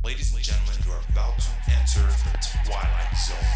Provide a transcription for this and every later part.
Ladies and gentlemen, you are about to enter the Twilight Zone.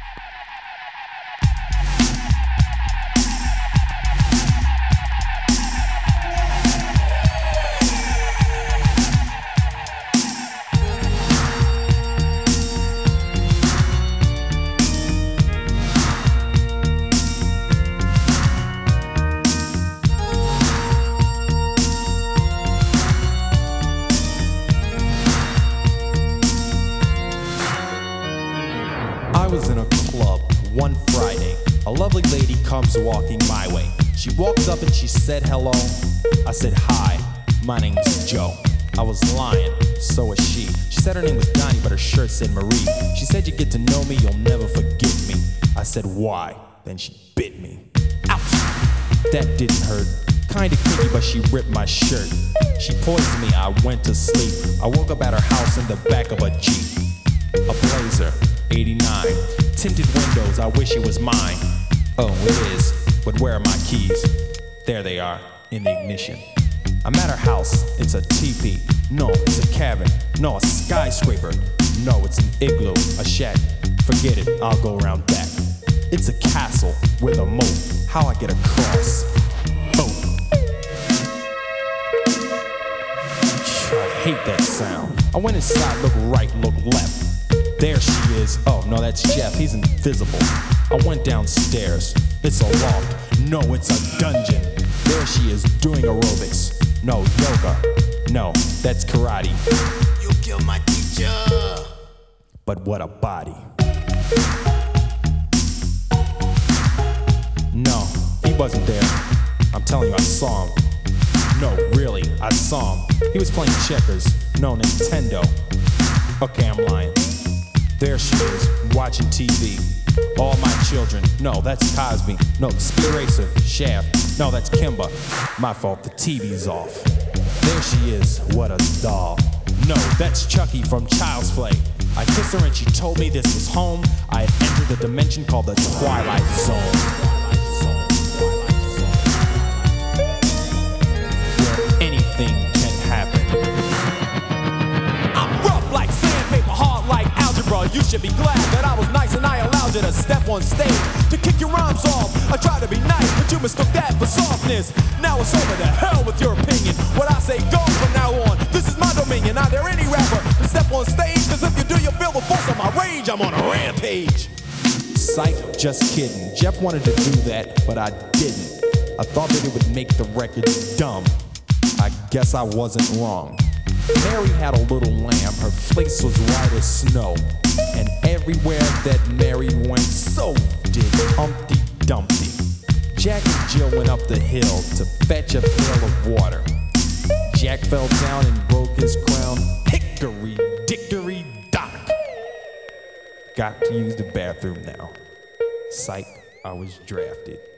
I was in a club one Friday. A lovely lady comes walking my way. She walked up and she said hello. I said hi, my name's Joe. I was lying, so was she. She said her name was Donnie, but her shirt said Marie. She said you get to know me, you'll never forget me. I said why? Then she bit me. Ouch! That didn't hurt. Kinda kinky, but she ripped my shirt. She poisoned me, I went to sleep. I woke up at her house in the back of a Jeep. A Blazer, 89. Tinted windows, I wish it was mine. Oh, it is, but where are my keys? There they are, in the ignition. I'm at her house, it's a teepee. No, it's a cabin. No, a skyscraper. No, it's an igloo, a shack. Forget it, I'll go around back. It's a castle with a moat. How I get across? Boat. I hate that sound. I went inside, look right, look left. There she is. Oh, no, that's Jeff. He's invisible. I went downstairs. It's a loft. No, it's a dungeon. There she is doing aerobics. No, yoga. No, that's karate. You killed my teacher. But what a body. No, he wasn't there. I'm telling you, I saw him. No, really, I saw him. He was playing checkers. No, Nintendo. Okay, I'm lying. There she is, watching TV. All my children. No, that's Cosby. No, Speed Racer, Shaft. No, that's Kimba. My fault, the TV's off. There she is, what a doll. No, that's Chucky from Child's Play. I kissed her and she told me this was home. I had entered the dimension called the Twilight Zone. Where anything can happen. I'm rough like sandpaper, hard like algebra. You should be glad that I was nice and I allowed you to step on stage to kick your rhymes off. I try to be nice, but you mistook that for softness. Now it's over, to hell with your opinion. What I say goes from now on. This is my dominion. Are there any rapper to step on stage? Cause if you do, you feel the force of my rage. I'm on a rampage. Psych, just kidding. Jeff wanted to do that, but I didn't. I thought that it would make the record dumb. I guess I wasn't wrong. Mary had a little lamb, her face was white as snow. And everywhere that Mary went, so did Humpty Dumpty. Jack and Jill went up the hill to fetch a pail of water. Jack fell down and broke his crown. Hickory dickory dock. Got to use the bathroom now. Psych, I was drafted.